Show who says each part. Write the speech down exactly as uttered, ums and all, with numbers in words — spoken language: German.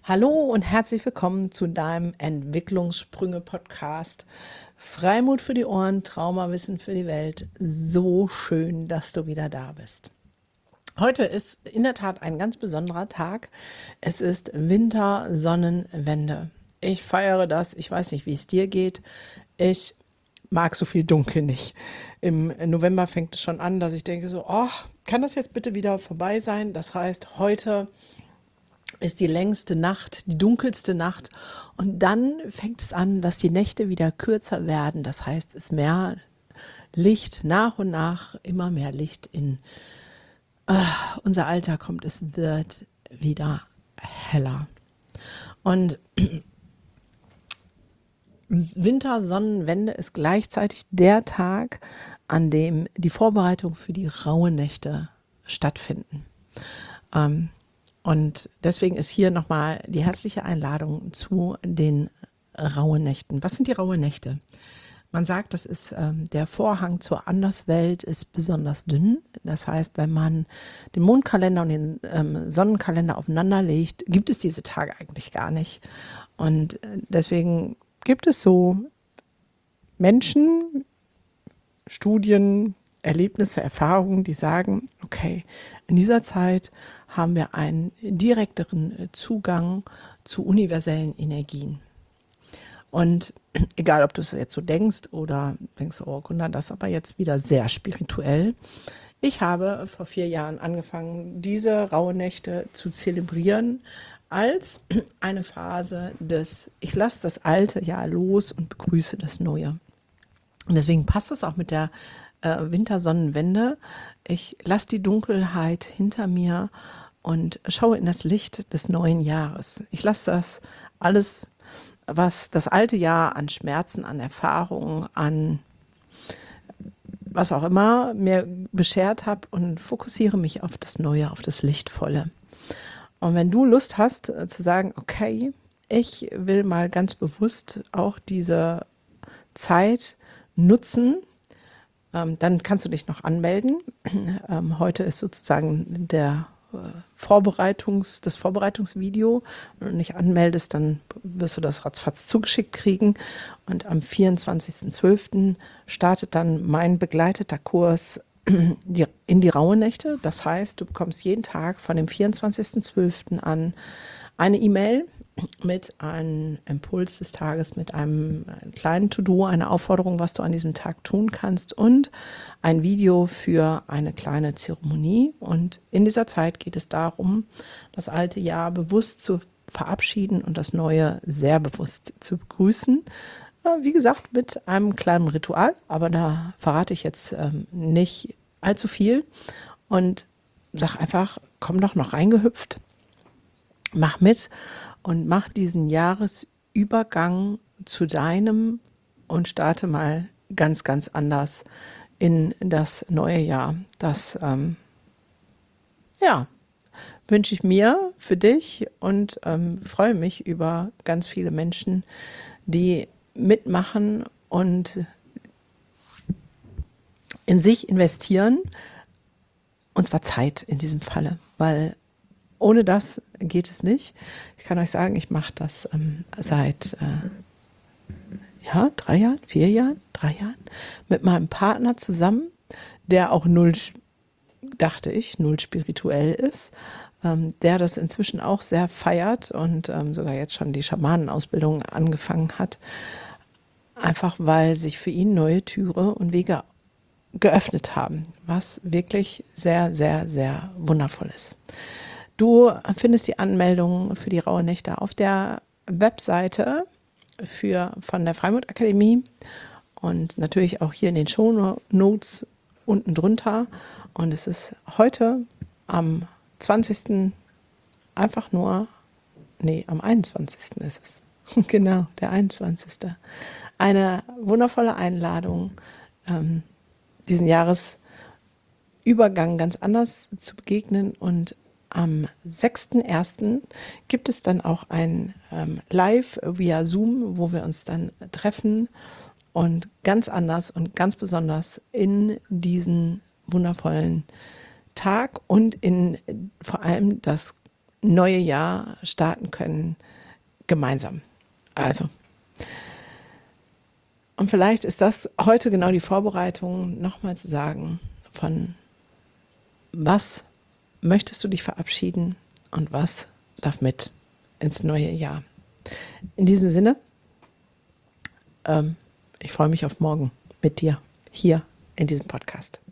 Speaker 1: Hallo und herzlich willkommen zu deinem Entwicklungssprünge-Podcast. Freimut für die Ohren, Traumawissen für die Welt. So schön, dass du wieder da bist. Heute ist in der Tat ein ganz besonderer Tag. Es ist Wintersonnenwende. Ich feiere das. Ich weiß nicht, wie es dir geht. Ich mag so viel Dunkel nicht. Im November fängt es schon an, dass ich denke so, oh, kann das jetzt bitte wieder vorbei sein? Das heißt, heute ist die längste Nacht, die dunkelste Nacht. Und dann fängt es an, dass die Nächte wieder kürzer werden. Das heißt, es ist mehr Licht, nach und nach immer mehr Licht in äh, unser Alter kommt. Es wird wieder heller. Und Wintersonnenwende ist gleichzeitig der Tag, an dem die Vorbereitungen für die rauen Nächte stattfinden. Ähm, Und deswegen ist hier nochmal die herzliche Einladung zu den rauen Nächten. Was sind die rauen Nächte? Man sagt, das ist ähm, der Vorhang zur Anderswelt ist besonders dünn. Das heißt, wenn man den Mondkalender und den ähm, Sonnenkalender aufeinander legt, gibt es diese Tage eigentlich gar nicht. Und äh, deswegen gibt es so Menschen, Studien, Erlebnisse, Erfahrungen, die sagen, okay, in dieser Zeit haben wir einen direkteren Zugang zu universellen Energien. Und egal, ob du es jetzt so denkst oder denkst, oh Gunda, das ist aber jetzt wieder sehr spirituell. Ich habe vor vier Jahren angefangen, diese rauen Nächte zu zelebrieren als eine Phase des, ich lasse das alte Jahr los und begrüße das Neue. Und deswegen passt es auch mit der äh, Wintersonnenwende. Ich lasse die Dunkelheit hinter mir und schaue in das Licht des neuen Jahres. Ich lasse das alles, was das alte Jahr an Schmerzen, an Erfahrungen, an was auch immer mir beschert habe und fokussiere mich auf das Neue, auf das Lichtvolle. Und wenn du Lust hast äh, zu sagen, okay, ich will mal ganz bewusst auch diese Zeit nutzen, ähm, dann kannst du dich noch anmelden. Ähm, heute ist sozusagen der äh, Vorbereitungs, das Vorbereitungsvideo. Wenn du dich anmeldest, dann wirst du das ratzfatz zugeschickt kriegen. Und am vierundzwanzigsten zwölften startet dann mein begleiteter Kurs die, in die rauen Nächte. Das heißt, du bekommst jeden Tag von dem vierundzwanzigsten zwölften an eine E-Mail mit einem Impuls des Tages, mit einem kleinen To-Do, eine Aufforderung, was du an diesem Tag tun kannst und ein Video für eine kleine Zeremonie. Und in dieser Zeit geht es darum, das alte Jahr bewusst zu verabschieden und das neue sehr bewusst zu begrüßen. Wie gesagt, mit einem kleinen Ritual, aber da verrate ich jetzt ähm, nicht allzu viel und sag einfach, komm doch noch reingehüpft, mach mit und mach diesen Jahresübergang zu deinem und starte mal ganz, ganz anders in das neue Jahr. Das, ähm, ja, wünsche ich mir für dich und ähm, freue mich über ganz viele Menschen, die mitmachen und in sich investieren, und zwar Zeit in diesem Falle, weil ohne das geht es nicht. Ich kann euch sagen, ich mache das ähm, seit äh, ja, drei Jahren, vier Jahren, drei Jahren mit meinem Partner zusammen, der auch null, dachte ich, null spirituell ist, ähm, der das inzwischen auch sehr feiert und ähm, sogar jetzt schon die Schamanenausbildung angefangen hat, einfach weil sich für ihn neue Türe und Wege geöffnet haben, was wirklich sehr, sehr, sehr wundervoll ist. Du findest die Anmeldung für die raue Nächte auf der Webseite für, von der Freimut Akademie und natürlich auch hier in den Shownotes unten drunter. Und es ist heute am zwanzigsten einfach nur, nee, am einundzwanzigsten ist es. Genau, der einundzwanzigste Eine wundervolle Einladung, ähm, diesen Jahresübergang ganz anders zu begegnen. Und am sechsten ersten gibt es dann auch ein ähm, Live via Zoom, wo wir uns dann treffen und ganz anders und ganz besonders in diesen wundervollen Tag und in vor allem das neue Jahr starten können, gemeinsam. Also, und vielleicht ist das heute genau die Vorbereitung, nochmal zu sagen, von was möchtest du dich verabschieden und was darf mit ins neue Jahr. In diesem Sinne, ähm, ich freue mich auf morgen mit dir hier in diesem Podcast.